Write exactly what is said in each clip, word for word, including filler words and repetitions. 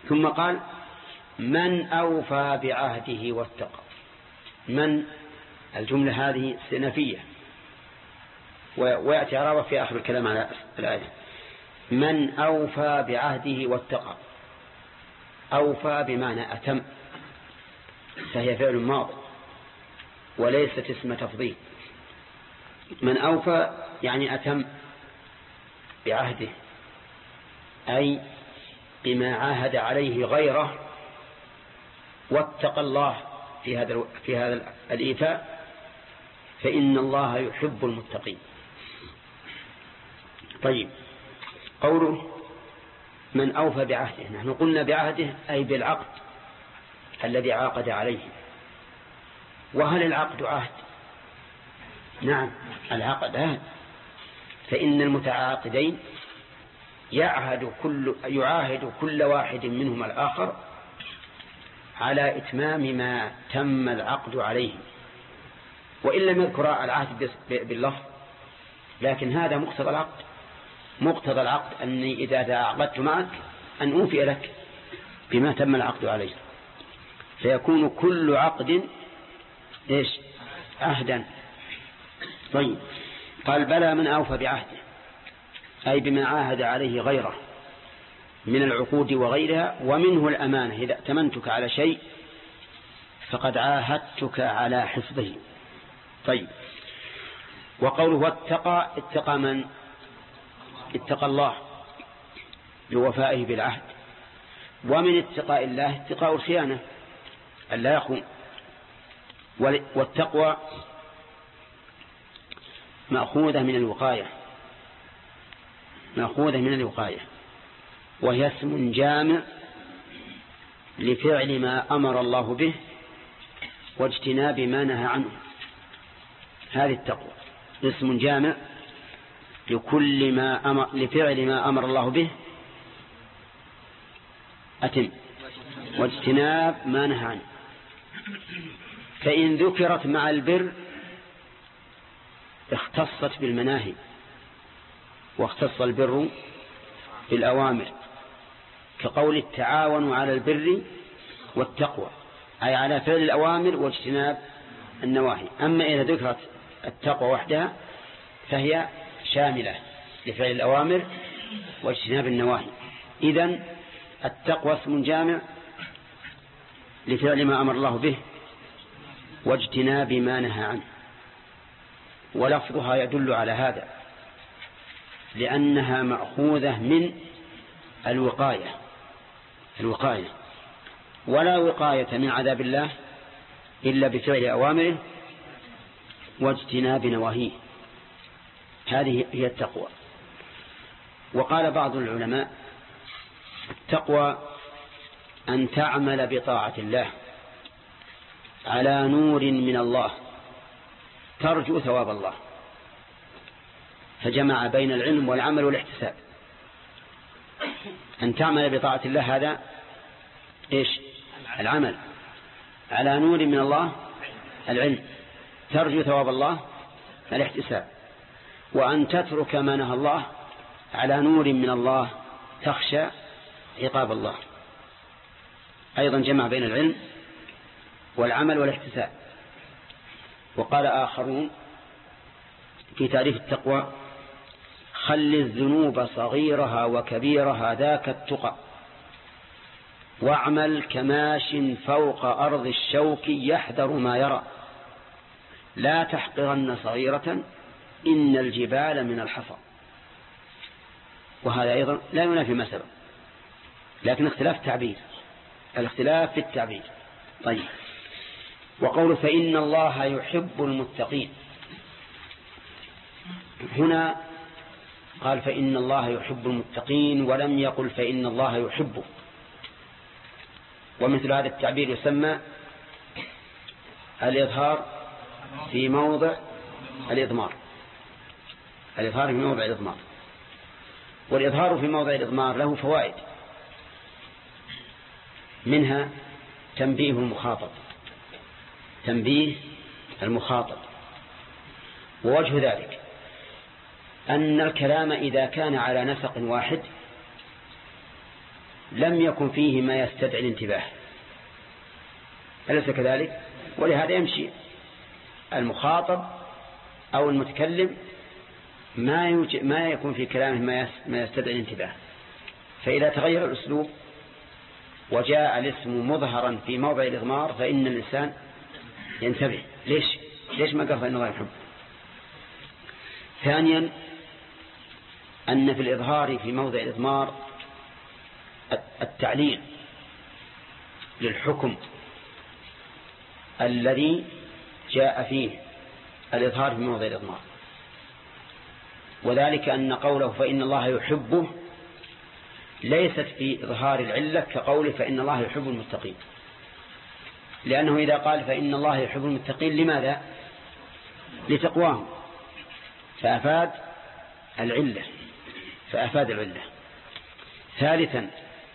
ثم قال من أوفى بعهده واتقى. من الجملة هذه استئنافية ويأتي عرابة في آخر الكلام على الآية. من أوفى بعهده واتقى. أوفى بمعنى أتم، فهي فعل ماض وليست اسم تفضيل. من أوفى يعني أتم بعهده، أي بما عاهد عليه غيره، واتقى الله في هذا في هذا الإيفاء، فإن الله يحب المتقين. طيب، قوله من أوفى بعهده، نحن قلنا بعهده أي بالعقد الذي عاقد عليه. وهل العقد عهد؟ نعم، العقد عهد، فإن المتعاقدين يعهد كل يعاهد كل واحد منهما الآخر على إتمام ما تم العقد عليه، وإن لم يذكر العهد باللفظ، لكن هذا مقتضى العقد. مقتضى العقد أني إذا تعاقدت معك أن أوفي لك بما تم العقد عليه، فيكون كل عقد إيش؟ عهدا. طيب، قال بلى من أوفى بعهده، أي بما عاهد عليه غيره من العقود وغيرها، ومنه الأمانة. إذا ائتمنتك على شيء فقد عاهدتك على حفظه. طيب، وقوله واتقى، اتقى من؟ اتقى الله بوفائه بالعهد. ومن اتقاء الله اتقاء الخيانة، ألا يخون. والتقوى مأخوذة من الوقاية، مأخوذة من الوقاية، وهي اسم جامع لفعل ما أمر الله به واجتناب ما نهى عنه. هذه التقوى اسم جامع لكل ما أمر لفعل ما أمر الله به أتم واجتناب ما نهى عنه. فإن ذكرت مع البر اختصت بالمناهي، واختص البر بالأوامر، كقول التعاون على البر والتقوى، أي على فعل الأوامر واجتناب النواهي. أما إذا ذكرت التقوى وحدها فهي شاملة لفعل الأوامر واجتناب النواهي. إذن التقوى اسم جامع لفعل ما أمر الله به واجتناب ما نهى عنه، ولفظها يدل على هذا لأنها مأخوذة من الوقاية. الوقاية، ولا وقاية من عذاب الله إلا بفعل أوامره واجتناب نواهيه. هذه هي التقوى. وقال بعض العلماء التقوى أن تعمل بطاعة الله على نور من الله ترجو ثواب الله، فجمع بين العلم والعمل والاحتساب. أن تعمل بطاعة الله هذا إيش؟ العمل. على نور من الله العلم، ترجو ثواب الله الاحتساب. وأن تترك ما نهى الله على نور من الله تخشى عقاب الله. أيضا جمع بين العلم والعمل والاحتساب. وقال آخرون في تعريف التقوى خل الذنوب صغيرها وكبيرها ذاك التقى، واعمل كماش فوق أرض الشوك يحذر ما يرى، لا تحقرن صغيرة إن الجبال من الحصى. وهذا أيضا لا ينافي ما سبق، لكن اختلاف تعبير، الاختلاف في التعبير. طيب، وقول فإن الله يحب المتقين، هنا قال فإن الله يحب المتقين ولم يقل فإن الله يحبه. ومثل هذا التعبير يسمى الإظهار في موضع الإضمار. الإظهار في موضع الإضمار. والإظهار في موضع الإضمار له فوائد، منها تنبيه المخاطب، تنبيه المخاطب. ووجه ذلك أن الكلام إذا كان على نسق واحد لم يكن فيه ما يستدعي الانتباه، أليس كذلك؟ ولهذا يمشي المخاطب أو المتكلم ما يوجد ما يكون في كلامه ما يستدعي الانتباه. فإذا تغير الأسلوب وجاء الاسم مظهرا في موضع الإضمار فإن الإنسان ينتبه، ليش ليش ما قال فإن الله يحب. ثانيا أن في الإظهار في موضع الإضمار التعليل للحكم الذي جاء فيه الإظهار في موضع الإضمار، وذلك أن قوله فإن الله يحبه ليست في إظهار العلة كقوله فإن الله يحب المتقين، لأنه إذا قال فإن الله يحب المتقين لماذا؟ لتقواهم، فأفاد العلة فأفاد العلة. ثالثا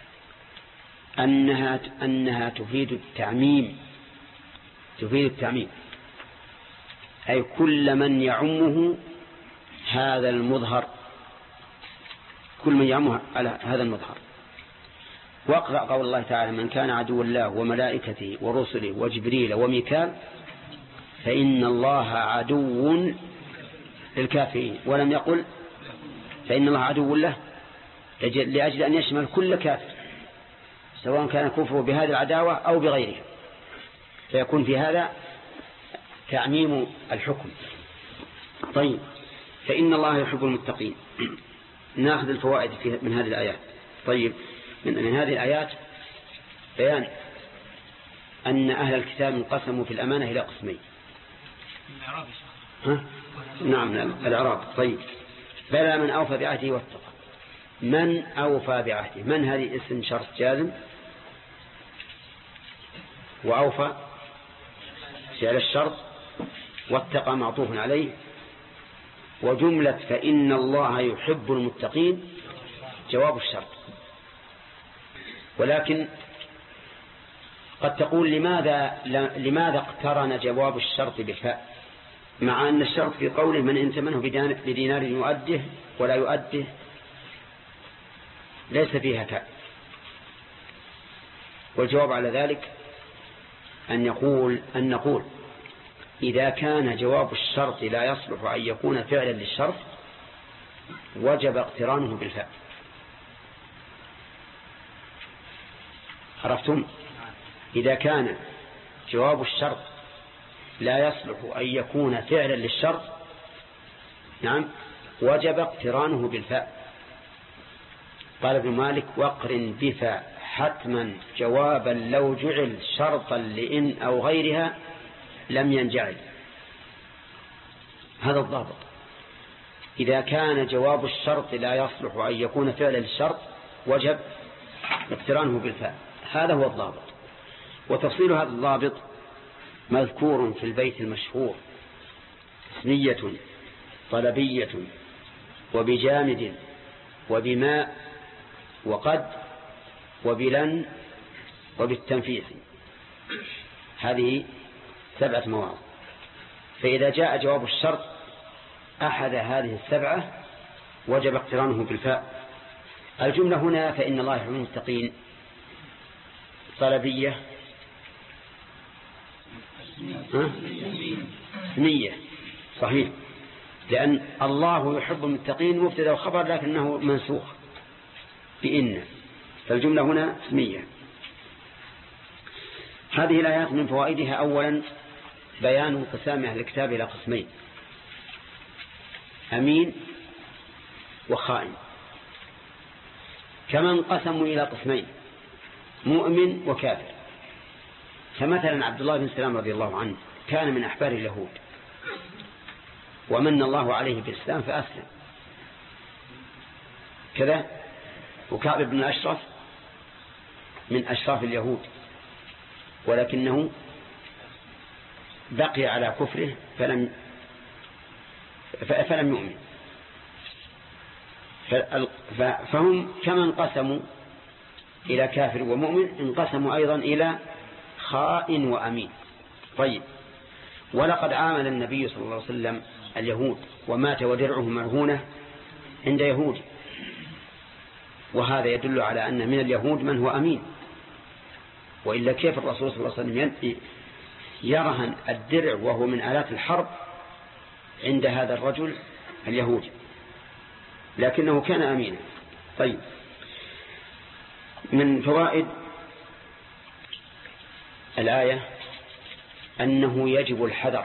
أنها أنها تفيد التعميم تفيد التعميم أي كل من يعمه هذا المظهر، كل من يعمه على هذا المظهر. واقرأ قول الله تعالى من كان عدو الله وملائكته ورسله وجبريل وميكال فإن الله عدو للكافرين، ولم يقل فإن الله عدو له لأجل أن يشمل كل كافر سواء كان كفره بهذه العداوة أو بغيرها، فيكون في هذا تعميم الحكم. طيب فإن الله يحب المتقين. نأخذ الفوائد من هذه الآيات. طيب من, من هذه الآيات بيان أن أهل الكتاب انقسموا في الأمانة إلى قسمين. ها؟ نعم الإعراب. طيب بلى من أوفى بعهده واتقى. من أوفى بعهده، من هذه اسم شرط جازم، وأوفى فعل الشرط، واتقى معطوف عليه، وجملة فإن الله يحب المتقين جواب الشرط. ولكن قد تقول لماذا لماذا اقترن جواب الشرط بالفاء مع أن الشرط في قوله من انتمنه بدينار يؤده ولا يؤده ليس فيها فاء؟ والجواب على ذلك أن يقول أن نقول إذا كان جواب الشرط لا يصلح أن يكون فعلا للشرط وجب اقترانه بالفاء. عرفتم؟ إذا كان جواب الشرط لا يصلح أن يكون فعلا للشرط نعم وجب اقترانه بالفاء. قال ابن مالك واقرن بفاء حتما جوابا لو جعل شرطا لإن أو غيرها لم ينجعل. هذا الضابط. إذا كان جواب الشرط لا يصلح أن يكون فعلا للشرط وجب اقترانه بالفاء. هذا هو الضابط. وتفصيل هذا الضابط مذكور في البيت المشهور اسمية طلبية وبجامد وبماء وقد وبلن وبالتنفيس، هذه سبعة مواضع. فإذا جاء جواب الشرط أحد هذه السبعة وجب اقترانه بالفاء. الجملة هنا فإن الله يحب المتقين طلبية اسمية صحيح، لأن الله يحب المتقين مبتدا وخبر لكنه منسوخ بإن، فالجملة هنا اسمية. هذه الآيات من فوائدها أولا بيان انقسام أهل الكتاب إلى قسمين أمين وخائن، كما انقسموا إلى قسمين مؤمن وكافر. فمثلا عبد الله بن سلام رضي الله عنه كان من أحبار اليهود ومن الله عليه بالإسلام فأسلم كذا، وكعب بن أشرف من أشراف اليهود ولكنه بقي على كفره فلم فلم يؤمن. فهم كما انقسموا إلى كافر ومؤمن انقسموا أيضا إلى خائن وأمين. طيب ولقد عامل النبي صلى الله عليه وسلم اليهود ومات ودرعه مرهونة عند يهودي، وهذا يدل على أن من اليهود من هو أمين، وإلا كيف الرسول صلى الله عليه وسلم يرهن الدرع وهو من آلات الحرب عند هذا الرجل اليهودي، لكنه كان أمينا. طيب، من فوائد الآية أنه يجب الحذر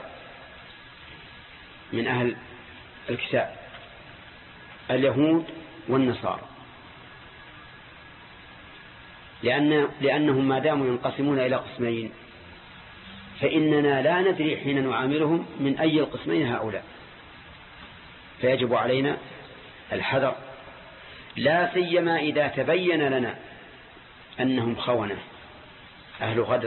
من أهل الكتاب اليهود والنصارى، لأن لأنهم ما داموا ينقسمون إلى قسمين فإننا لا ندري حين نعاملهم من أي القسمين هؤلاء، فيجب علينا الحذر، لا سيما إذا تبين لنا أنهم خونة أهل غدر،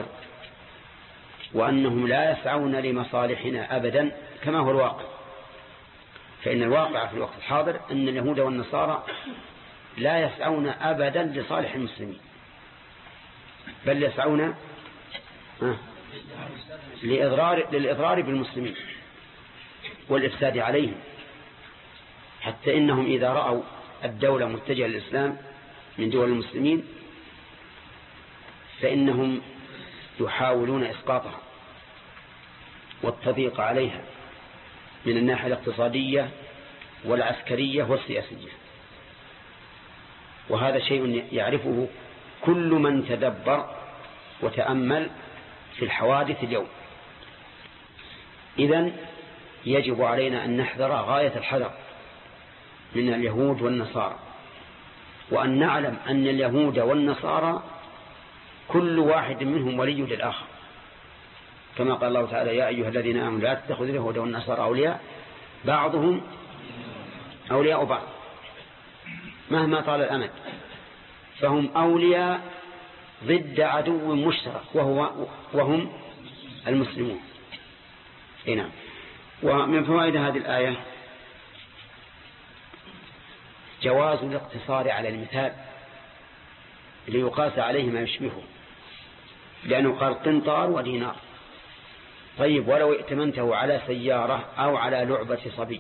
وأنهم لا يسعون لمصالحنا أبدا كما هو الواقع. فإن الواقع في الوقت الحاضر أن اليهود والنصارى لا يسعون أبدا لصالح المسلمين، بل يسعون لإضرار للإضرار بالمسلمين والإفساد عليهم، حتى إنهم إذا رأوا الدولة متجهة للإسلام من دول المسلمين فإنهم يحاولون إسقاطها والتضييق عليها من الناحية الاقتصادية والعسكرية والسياسية، وهذا شيء يعرفه كل من تدبر وتأمل في الحوادث اليوم. إذن يجب علينا أن نحذر غاية الحذر من اليهود والنصارى، وأن نعلم أن اليهود والنصارى كل واحد منهم ولي للآخر، كما قال الله تعالى: يا أيها الذين آمنوا لا تتخذوا اليهود والنصارى أولياء بعضهم أولياء بعض مهما طال الأمد، فهم أولياء ضد عدو مشترك وهو وهم المسلمون. نعم. ومن فوائد هذه الآية جواز الاقتصار على المثال ليقاس عليه ما يشبهه، لأنه قال قنطار ودينار. طيب، ولو ائتمنته على سيارة أو على لعبة صبي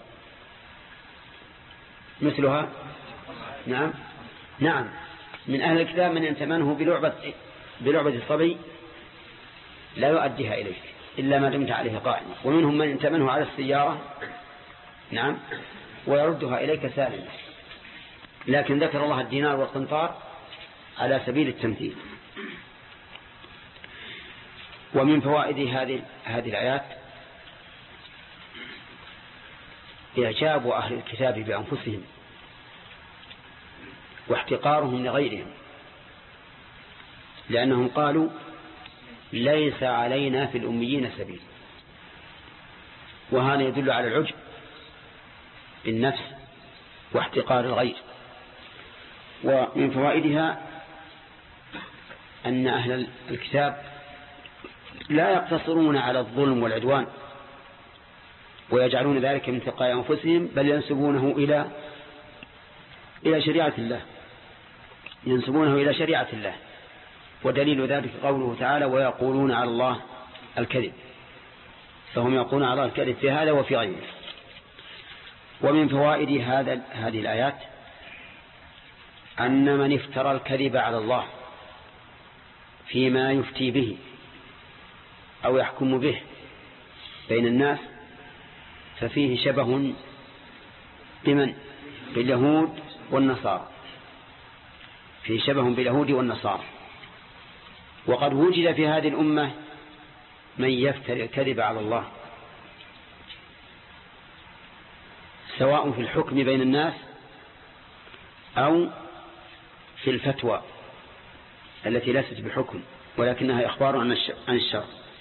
مثلها؟ نعم نعم من أهل الكتاب من ائتمنه بلعبة بلعبة الصبي لا يؤديها إليك إلا ما دمت عليه قائما، ومنهم من ائتمنه على السيارة نعم ويردها إليك سالما، لكن ذكر الله الدينار والقنطار على سبيل التمثيل. ومن فوائد هذه هذه الآيات إعجاب أهل الكتاب بأنفسهم واحتقارهم لغيرهم، لأنهم قالوا: ليس علينا في الأميين سبيل، وهذا يدل على العجب بالنفس واحتقار الغير. ومن فوائدها أن أهل الكتاب لا يقتصرون على الظلم والعدوان ويجعلون ذلك من تقاء أنفسهم، بل ينسبونه إلى إلى شريعة الله ينسبونه إلى شريعة الله ودليل ذلك قوله تعالى: ويقولون على الله الكذب، فهم يقولون على الله الكذب في هذا وفي غيره. ومن فوائد هذا هذه الآيات أن من افترى الكذب على الله فيما يفتي به أو يحكم به بين الناس ففيه شبه بمن؟ باليهود والنصارى، فيه شبه باليهود والنصارى. وقد وجد في هذه الأمة من يفتري الكذب على الله، سواء في الحكم بين الناس أو في الفتوى التي ليست بحكم ولكنها إخبار عن الشر.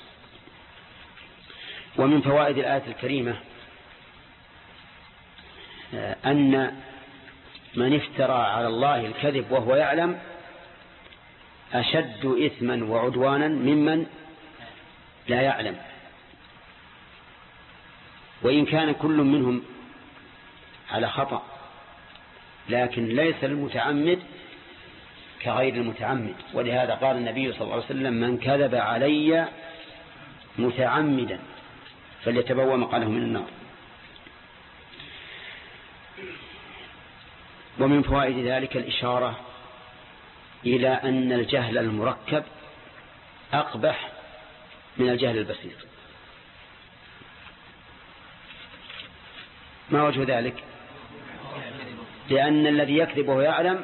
ومن فوائد الآية الكريمة أن من افترى على الله الكذب وهو يعلم أشد إثما وعدوانا ممن لا يعلم، وإن كان كل منهم على خطأ، لكن ليس المتعمد كغير المتعمد. ولهذا قال النبي صلى الله عليه وسلم: من كذب علي متعمدا فليتبوأ مقعده من النار. ومن فوائد ذلك الإشارة إلى أن الجهل المركب أقبح من الجهل البسيط. ما وجه ذلك؟ لأن الذي يكذب وهو يعلم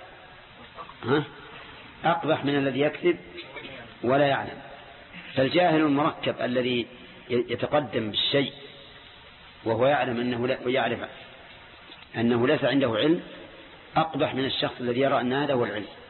أقبح من الذي يكذب ولا يعلم. فالجاهل المركب الذي يتقدم بالشيء وهو يعلم أنه لا ويعرف أنه ليس عنده علم أقبح من الشخص الذي يرى أن هذا هو العلم.